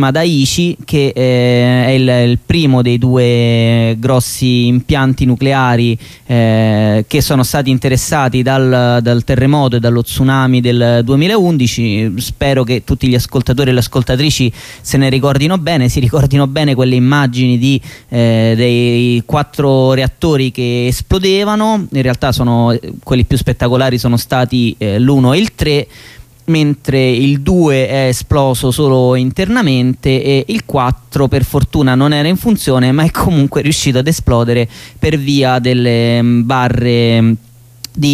Daiichi, che è il primo dei due grossi impianti nucleari che sono stati interessati dal terremoto e dallo tsunami del 2011. Spero che tutti gli ascoltatori e le ascoltatrici se ne ricordino bene, si ricordino bene quelle immagini dei 4 reattori che esplodevano. In realtà quelli più spettacolari sono stati l'1 e il 3, mentre il 2 è esploso solo internamente e il 4 per fortuna non era in funzione, ma è comunque riuscito ad esplodere per via delle barre di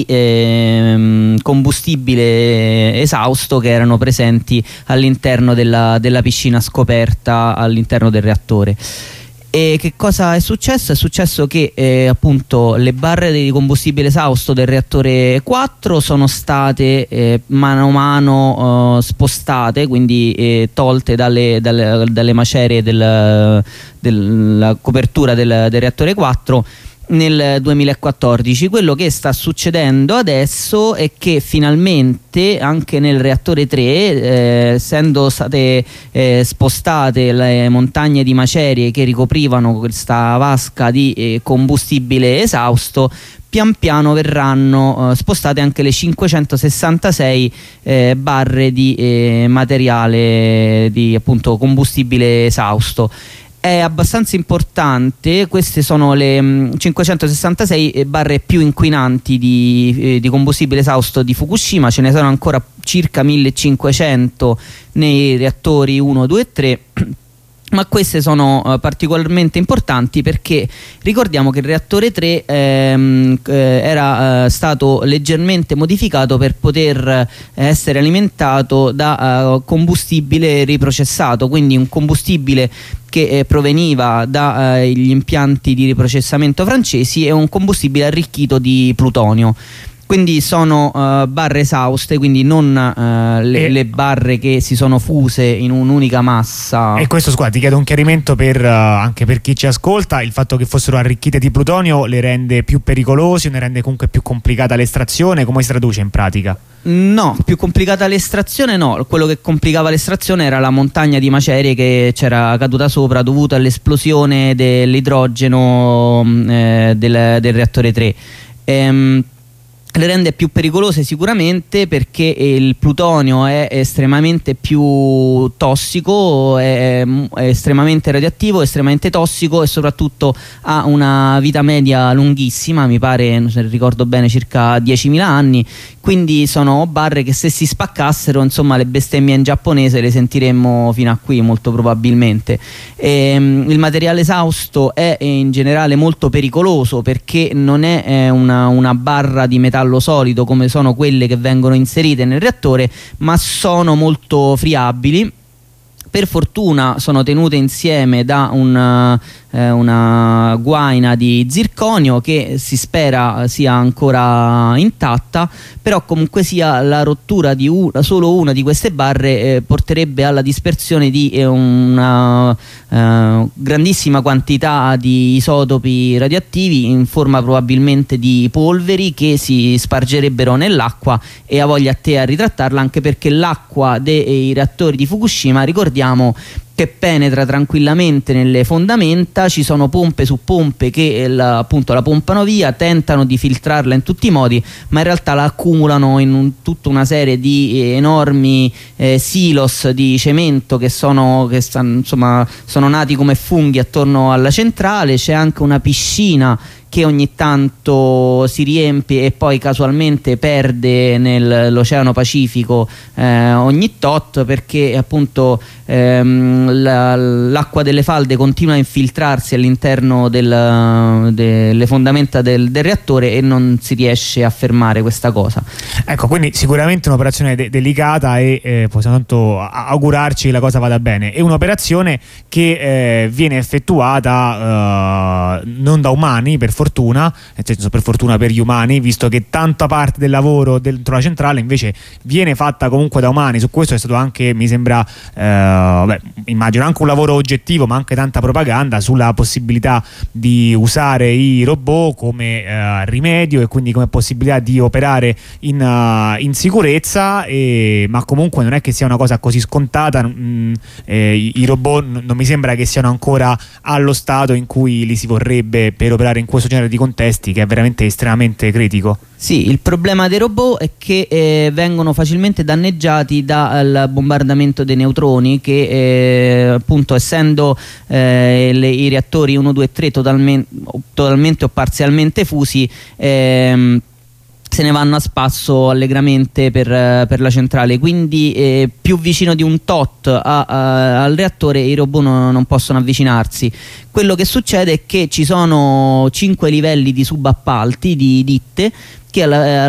combustibile esausto che erano presenti all'interno della piscina scoperta all'interno del reattore. E che cosa è successo? È successo che appunto le barre di combustibile esausto del reattore 4 sono state mano a mano spostate, quindi tolte dalle macerie della copertura del reattore 4 nel 2014. Quello che sta succedendo adesso è che finalmente anche nel reattore 3, essendo state spostate le montagne di macerie che ricoprivano questa vasca di combustibile esausto, pian piano verranno spostate anche le 566 barre di materiale di appunto combustibile esausto. È abbastanza importante, queste sono le 566 barre più inquinanti di combustibile esausto di Fukushima. Ce ne sono ancora circa 1500 nei reattori 1, 2 e 3. Ma queste sono particolarmente importanti perché ricordiamo che il reattore 3 era stato leggermente modificato per poter essere alimentato da combustibile riprocessato, quindi un combustibile che proveniva dagli impianti di riprocessamento francesi e un combustibile arricchito di plutonio. Quindi sono barre esauste, quindi non le barre che si sono fuse in un'unica massa. E questo, scusa, ti chiedo un chiarimento anche per chi ci ascolta: il fatto che fossero arricchite di plutonio le rende più pericolose, ne rende comunque più complicata l'estrazione? Come si traduce in pratica? No, più complicata l'estrazione no, quello che complicava l'estrazione era la montagna di macerie che c'era caduta sopra dovuta all'esplosione dell'idrogeno del reattore 3. Le rende più pericolose sicuramente perché il plutonio è estremamente più tossico, è estremamente radioattivo, estremamente tossico e soprattutto ha una vita media lunghissima, mi pare, se ricordo bene, circa 10.000 anni. Quindi sono barre che se si spaccassero, insomma, le bestemmie in giapponese le sentiremmo fino a qui molto probabilmente. Il materiale esausto è in generale molto pericoloso perché non è una barra di metallo solido come sono quelle che vengono inserite nel reattore, ma sono molto friabili. Per fortuna sono tenute insieme da una guaina di zirconio che si spera sia ancora intatta, però comunque sia la rottura di solo una di queste barre porterebbe alla dispersione di una grandissima quantità di isotopi radioattivi in forma probabilmente di polveri che si spargerebbero nell'acqua, e ha voglia a te a ritrattarla, anche perché l'acqua dei reattori di Fukushima, ricordiamo, che penetra tranquillamente nelle fondamenta. Ci sono pompe su pompe che appunto la pompano via, tentano di filtrarla in tutti i modi, ma in realtà la accumulano in tutta una serie di enormi silos di cemento che sono nati come funghi attorno alla centrale. C'è anche una piscina che ogni tanto si riempie e poi casualmente perde nell'Oceano Pacifico ogni tot, perché appunto l'acqua delle falde continua a infiltrarsi all'interno delle fondamenta del reattore e non si riesce a fermare questa cosa. Ecco, quindi sicuramente un'operazione delicata e possiamo tanto augurarci che la cosa vada bene. È un'operazione che viene effettuata non da umani, per fortuna, nel senso, per fortuna per gli umani, visto che tanta parte del lavoro dentro la centrale invece viene fatta comunque da umani. Su questo è stato anche, mi sembra, in immagino anche un lavoro oggettivo ma anche tanta propaganda sulla possibilità di usare i robot come rimedio e quindi come possibilità di operare in sicurezza, ma comunque non è che sia una cosa così scontata. I robot non mi sembra che siano ancora allo stato in cui li si vorrebbe per operare in questo genere di contesti, che è veramente estremamente critico. Sì, il problema dei robot è che vengono facilmente danneggiati dal bombardamento dei neutroni, che appunto essendo i reattori 1, 2 e 3 totalmente o parzialmente fusi, se ne vanno a spasso allegramente per la centrale, quindi più vicino di un tot al reattore i robot non possono avvicinarsi. Quello che succede è che ci sono 5 livelli di subappalti, di ditte, che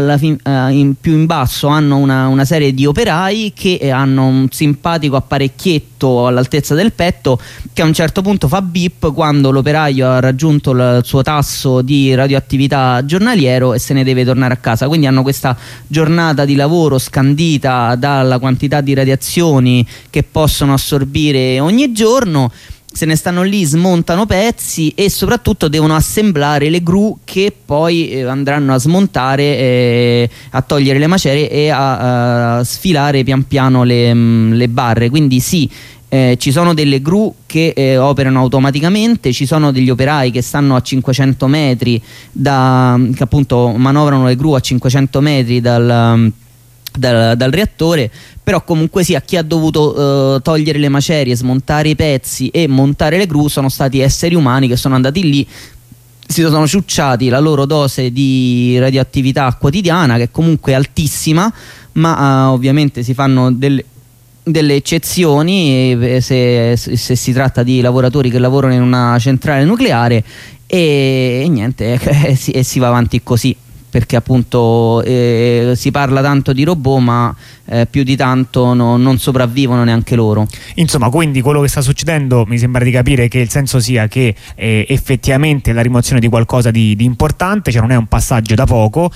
più in basso hanno una serie di operai che hanno un simpatico apparecchietto all'altezza del petto che a un certo punto fa bip quando l'operaio ha raggiunto il suo tasso di radioattività giornaliero e se ne deve tornare a casa. Quindi hanno questa giornata di lavoro scandita dalla quantità di radiazioni che possono assorbire ogni giorno. Se ne stanno lì, smontano pezzi e soprattutto devono assemblare le gru che poi andranno a smontare, a togliere le macerie e a sfilare pian piano le barre. Quindi sì, ci sono delle gru che operano automaticamente, ci sono degli operai che stanno a 500 metri che appunto manovrano le gru a 500 metri dal reattore, però comunque sia chi ha dovuto togliere le macerie, smontare i pezzi e montare le gru sono stati esseri umani che sono andati lì, si sono ciucciati la loro dose di radioattività quotidiana, che è comunque altissima, ma ovviamente si fanno delle eccezioni se si tratta di lavoratori che lavorano in una centrale nucleare e niente, e si va avanti così. Perché appunto si parla tanto di robot ma più di tanto non sopravvivono neanche loro. Insomma, quindi quello che sta succedendo mi sembra di capire che il senso sia che effettivamente la rimozione di qualcosa di importante, cioè non è un passaggio da poco,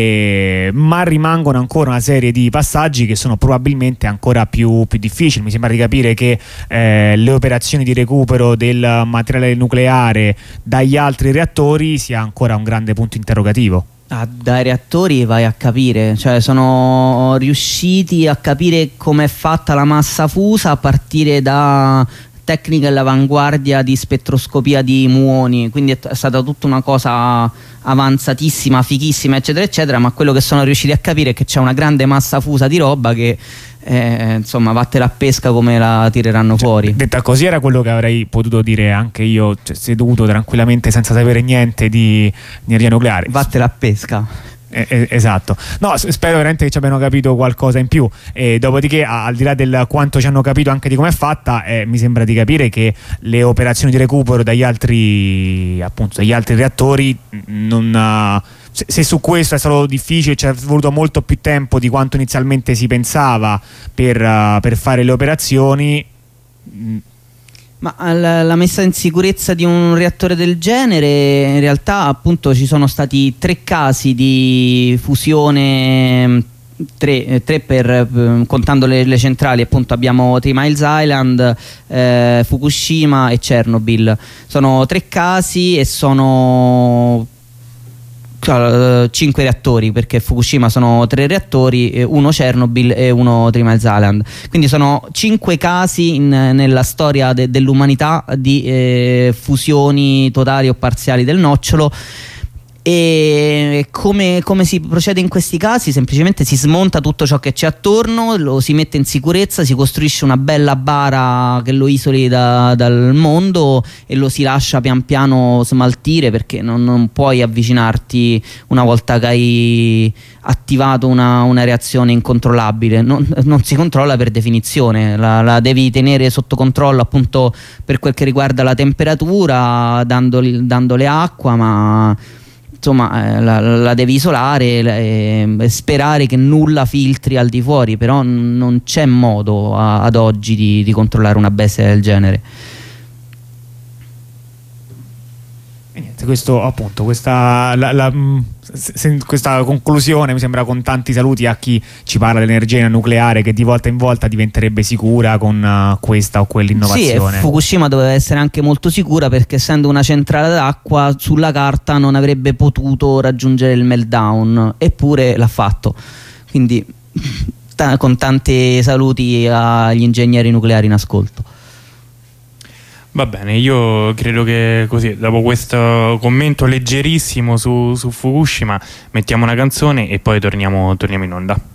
ma rimangono ancora una serie di passaggi che sono probabilmente ancora più difficili. Mi sembra di capire che le operazioni di recupero del materiale nucleare dagli altri reattori sia ancora un grande punto interrogativo. Dai reattori vai a capire, cioè sono riusciti a capire com'è fatta la massa fusa a partire da tecniche all'avanguardia di spettroscopia di muoni, quindi è stata tutta una cosa avanzatissima, fighissima, eccetera eccetera, ma quello che sono riusciti a capire è che c'è una grande massa fusa di roba che insomma vattela a pesca come la tireranno fuori. Detta così era quello che avrei potuto dire anche io, cioè, seduto tranquillamente senza sapere niente di energia nucleare. Vattela a pesca. Esatto, no, spero veramente che ci abbiano capito qualcosa in più, dopodiché al di là del quanto ci hanno capito anche di come è fatta, mi sembra di capire che le operazioni di recupero dagli altri reattori se su questo è stato difficile, ci è voluto molto più tempo di quanto inizialmente si pensava per fare le operazioni. Ma la messa in sicurezza di un reattore del genere, in realtà appunto ci sono stati 3 casi di fusione, 3 contando le centrali, appunto abbiamo 3 Miles Island, Fukushima e Chernobyl. Sono 3 casi e sono 5 reattori, perché Fukushima sono 3 reattori, 1 Chernobyl e 1 Three Mile Island, quindi sono 5 casi nella storia dell'umanità di fusioni totali o parziali del nocciolo. E come si procede in questi casi? Semplicemente si smonta tutto ciò che c'è attorno, lo si mette in sicurezza, si costruisce una bella bara che lo isoli dal mondo e lo si lascia pian piano smaltire, perché non puoi avvicinarti una volta che hai attivato una reazione incontrollabile. Non si controlla per definizione, la devi tenere sotto controllo appunto per quel che riguarda la temperatura, dandole acqua, ma insomma la devi isolare e sperare che nulla filtri al di fuori, però non c'è modo ad oggi di controllare una bestia del genere. E niente, questo appunto, questa conclusione mi sembra, con tanti saluti a chi ci parla dell'energia nucleare che di volta in volta diventerebbe sicura con questa o quell'innovazione. Sì, e Fukushima doveva essere anche molto sicura, perché essendo una centrale d'acqua sulla carta non avrebbe potuto raggiungere il meltdown, eppure l'ha fatto. Quindi con tanti saluti agli ingegneri nucleari in ascolto. Va bene, io credo che così, dopo questo commento leggerissimo su Fukushima, mettiamo una canzone e poi torniamo in onda.